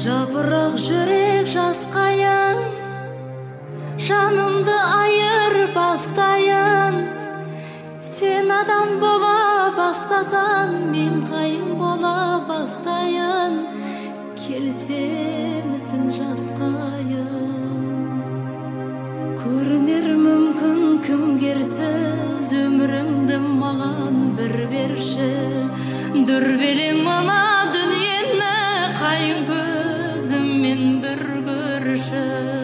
Жапырақ жүрек жасқайын, жанымды айырбастайын. Сен адам бола бастасаң, мен қайын бола бастайын. Келсемісің жасқайын. Көрінер мүмкін кім керсіз, өмірімді маған бір берші. Дүрбелең мына дүниені, қайын көзіммен бір көрші.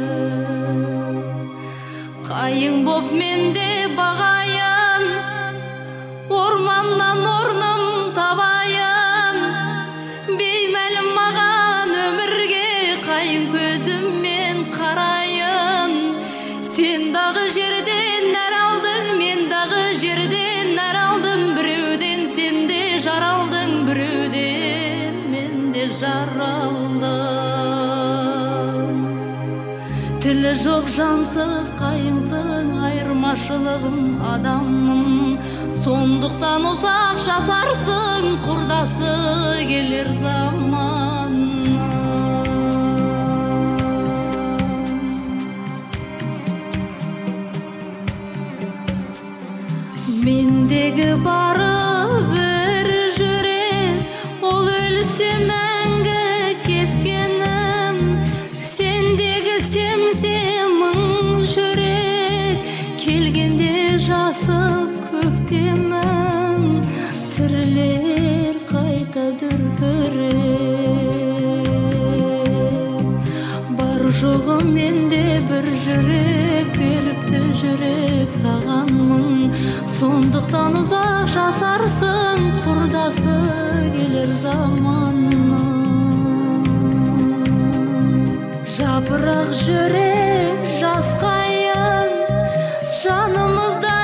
Қайың боп менде бағайын, орманнан орным табайын. Беймәлім маған өмірге, қайың көзіммен қарайын. Сен дағы жерден нәр алдың, мен дағы жерден нәр алдым. Біреуден сен де жар алдың, біреуден мен де жар алдым. Тілі жоқ жансыз қайыңсың, айырмашылығым адаммын. Сондықтан ұзақ жасарсың, құрдасы келер заман. Мендегі бары бір жүрек, ол өлсе мәңгі кеткенім. Сендегі семсемің жүрек, келгенде жасып көктемің. Тірілер қайта дүркіреп, бар жоғы менде бір жүрек, беріпті жүрек сағанмын. Сондықтан ұзақ жасарсың, құрдасы келер заманның. Жапырақ жүрек жасқайын, жанымызда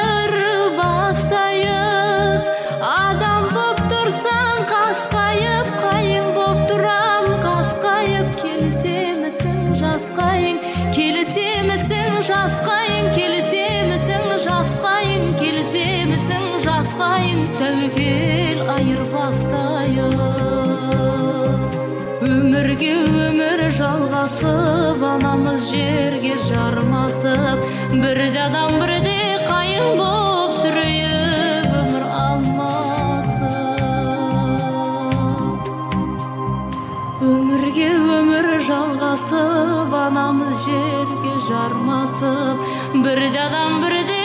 айырбастайық. Адам боп тұрсаң қасқайып, қайың боп тұрам қасқайып. Келісемісің жасқайың, келісемісің жасқайың, келісемісің жасқайың, келісемісің жасқайың. Тәуекел айырбастайық. Өмірге өмір жалғасып, анамыз жерге жармасып. Бірде адам бірде қайың боп сүрейіп, өмір алмасып. Өмірге өмір жалғасып, анамыз жерге жармасып. Бірде адам бірде